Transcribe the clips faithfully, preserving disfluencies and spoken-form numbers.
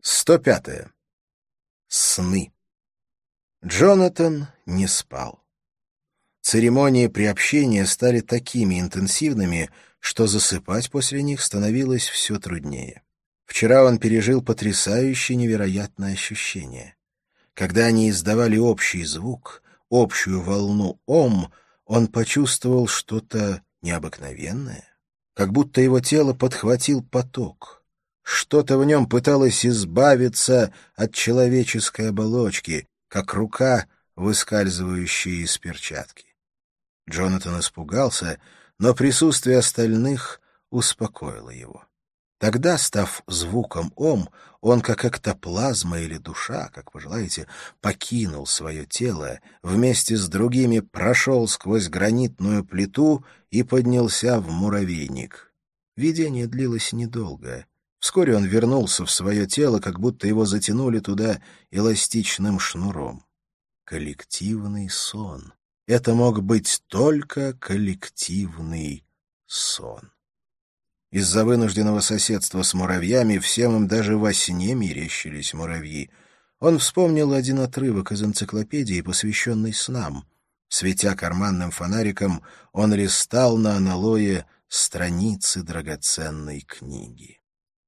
сто пятое. Сны. Джонатан не спал. Церемонии приобщения стали такими интенсивными, что засыпать после них становилось все труднее. Вчера он пережил потрясающее невероятное ощущение. Когда они издавали общий звук, общую волну «Ом», он почувствовал что-то необыкновенное, как будто его тело подхватил поток. Что-то в нем пыталось избавиться от человеческой оболочки, как рука, выскальзывающая из перчатки. Джонатан испугался, но присутствие остальных успокоило его. Тогда, став звуком «Ом», он, как эктоплазма или душа, как пожелаете, покинул свое тело, вместе с другими прошел сквозь гранитную плиту и поднялся в муравейник. Видение длилось недолго. Вскоре он вернулся в свое тело, как будто его затянули туда эластичным шнуром. Коллективный сон. Это мог быть только коллективный сон. Из-за вынужденного соседства с муравьями всем им даже во сне мерещились муравьи. Он вспомнил один отрывок из энциклопедии, посвященный снам. Светя карманным фонариком, он листал на аналое страницы драгоценной книги.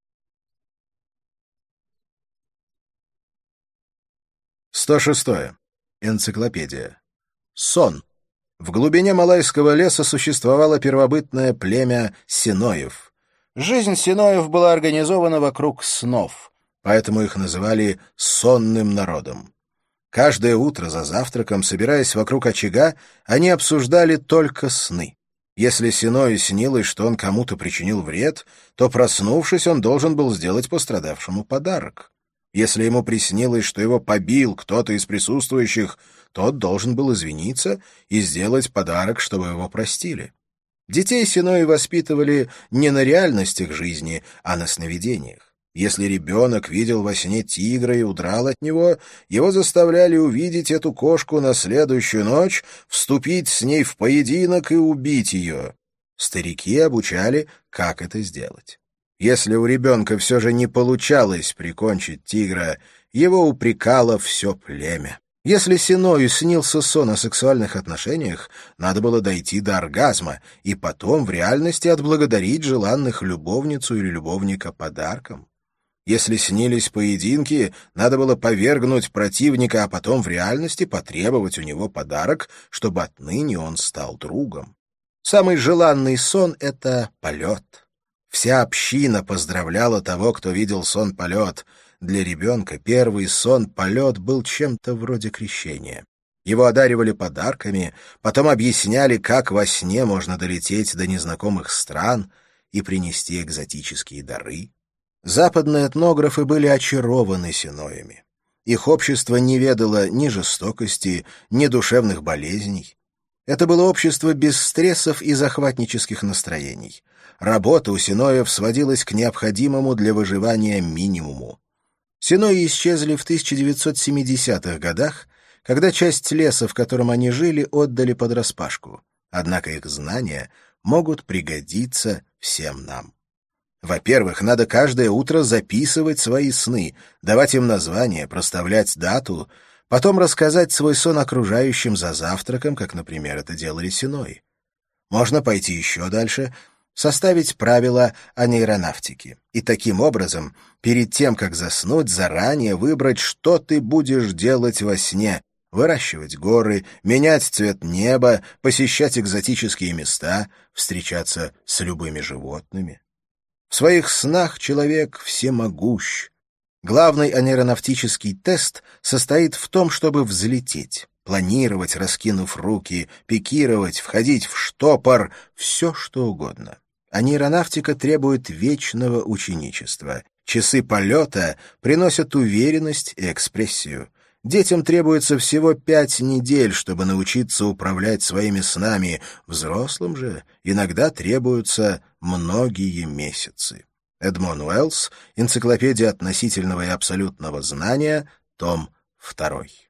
сто шестое. Энциклопедия. Сон. В глубине Малайского леса существовало первобытное племя синоев. Жизнь синоев была организована вокруг снов, поэтому их называли сонным народом. Каждое утро за завтраком, собираясь вокруг очага, они обсуждали только сны. Если синою снилось, что он кому-то причинил вред, то, проснувшись, он должен был сделать пострадавшему подарок. Если ему приснилось, что его побил кто-то из присутствующих, тот должен был извиниться и сделать подарок, чтобы его простили. Детей синои воспитывали не на реальностях жизни, а на сновидениях. Если ребенок видел во сне тигра и удрал от него, его заставляли увидеть эту кошку на следующую ночь, вступить с ней в поединок и убить ее. Старики обучали, как это сделать. Если у ребенка все же не получалось прикончить тигра, его упрекало все племя. Если синою снился сон о сексуальных отношениях, надо было дойти до оргазма и потом в реальности отблагодарить желанных любовницу или любовника подарком. Если снились поединки, надо было повергнуть противника, а потом в реальности потребовать у него подарок, чтобы отныне он стал другом. Самый желанный сон — это полет. Вся община поздравляла того, кто видел сон-полет. Для ребенка первый сон-полет был чем-то вроде крещения. Его одаривали подарками, потом объясняли, как во сне можно долететь до незнакомых стран и принести экзотические дары. Западные этнографы были очарованы синоями. Их общество не ведало ни жестокости, ни душевных болезней. Это было общество без стрессов и захватнических настроений. Работа у синоев сводилась к необходимому для выживания минимуму. Синои исчезли в тысяча девятьсот семидесятых годах, когда часть леса, в котором они жили, отдали под распашку. Однако их знания могут пригодиться всем нам. Во-первых, надо каждое утро записывать свои сны, давать им название, проставлять дату, потом рассказать свой сон окружающим за завтраком, как, например, это делали синои. Можно пойти еще дальше — составить правила о нейронавтике. И таким образом, перед тем, как заснуть, заранее выбрать, что ты будешь делать во сне. Выращивать горы, менять цвет неба, посещать экзотические места, встречаться с любыми животными. В своих снах человек всемогущ. Главный анейронавтический тест состоит в том, чтобы взлететь. Планировать, раскинув руки, пикировать, входить в штопор — все что угодно. А нейронавтика требует вечного ученичества. Часы полета приносят уверенность и экспрессию. Детям требуется всего пять недель, чтобы научиться управлять своими снами. Взрослым же иногда требуются многие месяцы. Эдмон Уэллс, «Энциклопедия относительного и абсолютного знания», том второй.